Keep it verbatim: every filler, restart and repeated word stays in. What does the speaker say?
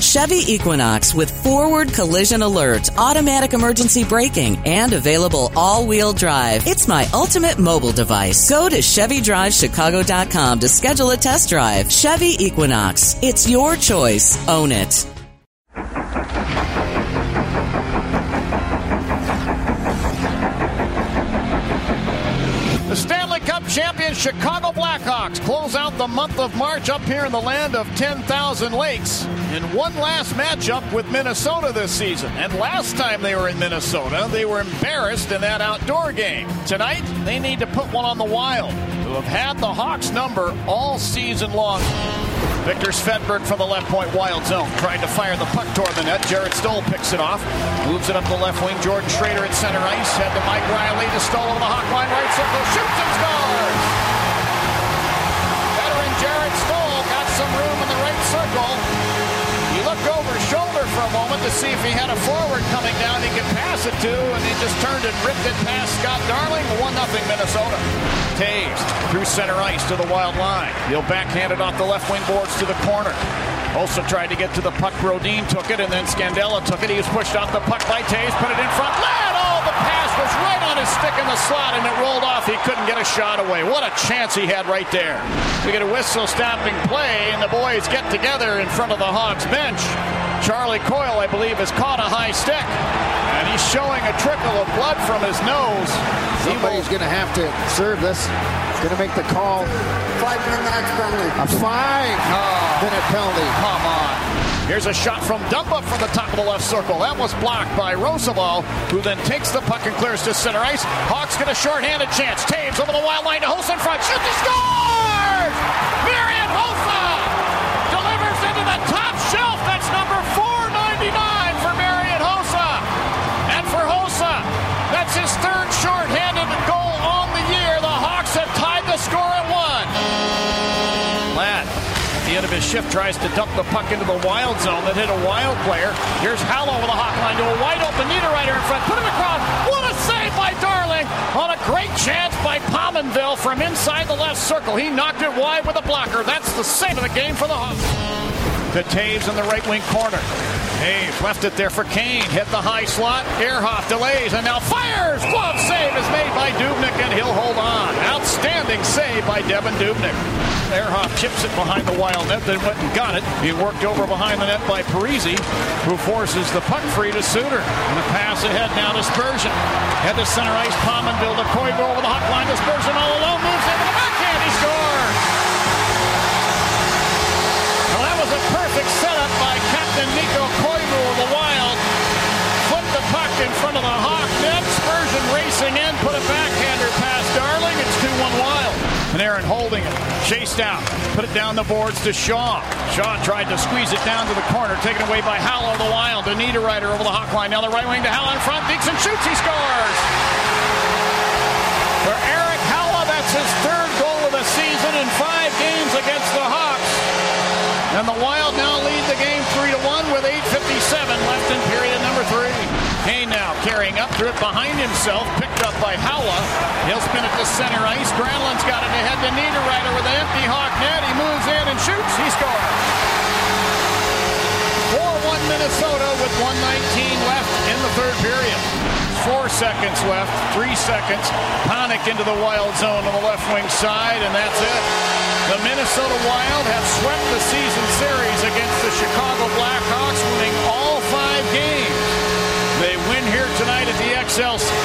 Chevy Equinox with forward collision alert, automatic emergency braking, and available all-wheel drive. It's my ultimate mobile device. Go to Chevy Drive Chicago dot com to schedule a test drive. Chevy Equinox. It's your choice. Own it. The Stanley Cup champion Chicago Blackhawks close out the month of March up here in the land of ten thousand lakes in one last matchup with Minnesota this season. And last time they were in Minnesota, they were embarrassed in that outdoor game. Tonight, they need to put one on the Wild, who have had the Hawks number all season long. Victor Svedberg from the left point, Wild zone. Tried to fire the puck toward the net. Jared Stoll picks it off. Moves it up the left wing. Jordan Schrader at center ice. Head to Mike Riley to Stoll over the Hawk line. Right circle. Shoots and scores! Veteran Jared Stoll got some room in the right circle. He looked over his shoulder for a moment to see if he had a forward coming down he could pass it to, and he just turned and ripped it past Scott Darling. one nothing Minnesota. Taves through center ice to the Wild line. He'll backhand it off the left wing boards to the corner. Also tried to get to the puck. Brodin took it, and then Scandella took it. He was pushed off the puck by Taves, put it in front. Led! Oh, the pass was right on his stick in the slot, and it rolled off. He couldn't get a shot away. What a chance he had right there. We get a whistle stopping play, and the boys get together in front of the Hawks bench. Charlie Coyle, I believe, has caught a high stick, and he's showing a trickle of blood from his nose. Somebody's going to have to serve this. He's going to make the call. Five-minute penalty. A five-minute oh, penalty. Come on. Here's a shot from Dumba from the top of the left circle. That was blocked by Roosevelt, who then takes the puck and clears to center ice. Hawks get a shorthanded chance. Taves over the wild line to Hossa in front. Shoots and scores! Marian Hossa delivers into the top shelf. That's number four ninety-nine for Marian Hossa. And for Hossa, that's his third shorthanded goal on the year. The Hawks have tied the score at one. Ladd, at the end of his shift, tries to dump the puck into the Wild zone that hit a Wild player. Here's Hallow with a Hawk line to a wide open Niederreiter in front. Put it across. What a save by Darling on a great chance by Pominville from inside the left circle. He knocked it wide with a blocker. That's the save of the game for the Hawks. To Taves in the right wing corner. Taves left it there for Kane. Hit the high slot. Ehrhoff delays and now fires. Glove save is made by Dubnyk, and he'll hold on. Outstanding save by Devin Dubnyk. Ehrhoff chips it behind the Wild net, then went and got it. He worked over behind the net by Parise, who forces the puck free to Suter. And a pass ahead now to Spurgeon. Head to center ice. Pominville to Koivu over the Hawk line to Spurgeon all alone. Moves into the backhand. He scores. Well, that was a perfect setup by Captain Mikko Koivu of the Wild. Flipped the puck in front of the Hawk net. Spurgeon racing in, put a backhander past Darling. It's two one Wild. And Aaron holding it, chased out, put it down the boards to Shaw. Shaw tried to squeeze it down to the corner, taken away by Hallow of the Wild. To Niederreiter over the Hawk line. Now the right wing to Hallow in front. Dixon shoots, he scores! For Eric Hallow, that's his third goal of the season in five games against the Hawks. And the Wild now lead the game three to one with eight fifty-seven left in period number three. Kane now carrying up through it behind himself, picked up by Howla. He'll spin it to center ice. Granlund's got it ahead to Niederreiter with an empty Hawk net. He moves in and shoots. He scores. four one Minnesota with one nineteen left in the third period. Four seconds left, three seconds. Panik into the Wild zone on the left wing side, and that's it. The Minnesota Wild have swept the season series against the Chicago Blackhawks, winning all five games. They win here tonight at the X L